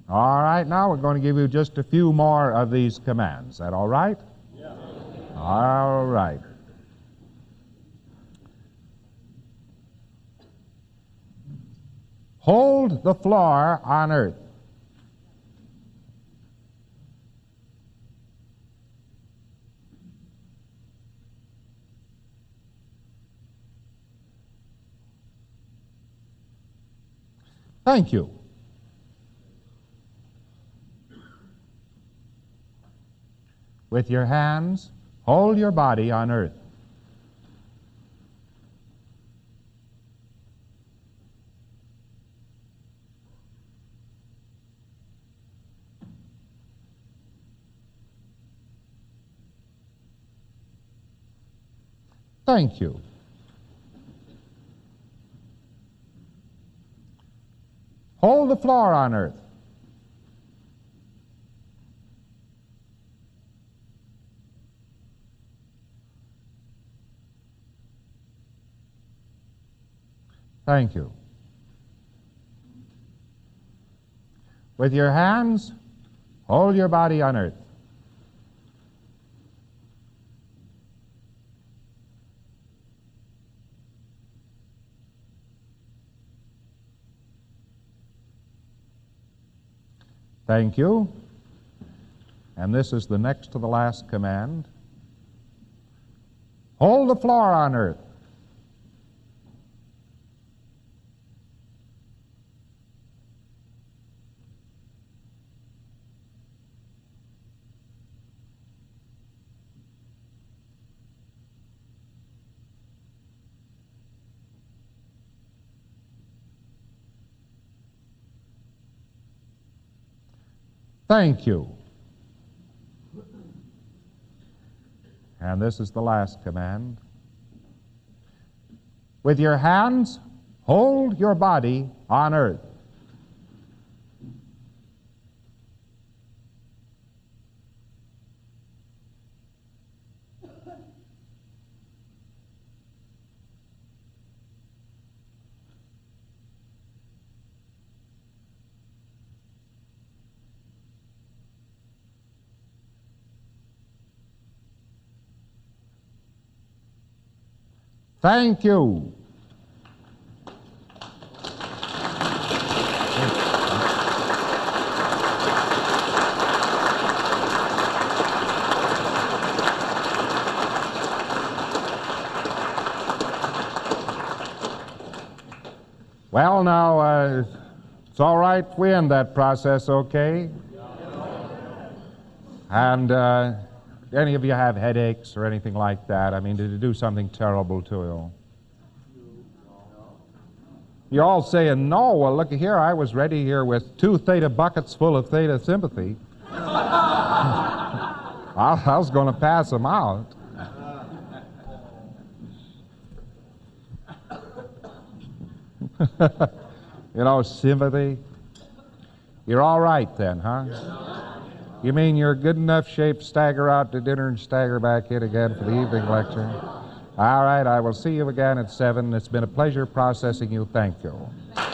All right, now we're going to give you just a few more of these commands. Is that all right? Yeah. All right. Hold the floor on earth. Thank you. With your hands, hold your body on earth. Thank you. Hold the floor on earth. Thank you. With your hands, hold your body on earth. Thank you. And this is the next to the last command. Hold the floor on earth. Thank you. And this is the last command. With your hands, hold your body on earth. Thank you. Well, now, it's all right if we end that process, okay? And any of you have headaches or anything like that? I mean, did it do something terrible to you? You're all saying no. Well, looky here, I was ready here with 2 theta buckets full of theta sympathy. I was going to pass them out. You know, sympathy. You're all right then, huh? You mean you're good enough shape to stagger out to dinner and stagger back in again for the evening lecture? All right, I will see you again at 7. It's been a pleasure processing you. Thank you.